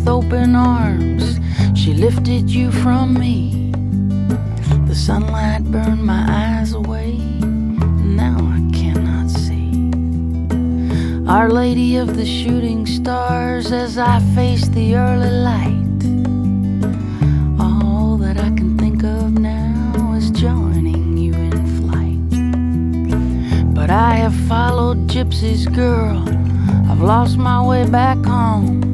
with open arms. She lifted you from me. The sunlight burned my eyes away. Now I cannot see Our Lady of the Shooting Stars as I face the early light. All that I can think of now is joining you in flight. But I have followed Gypsy's girl. I've lost my way back home.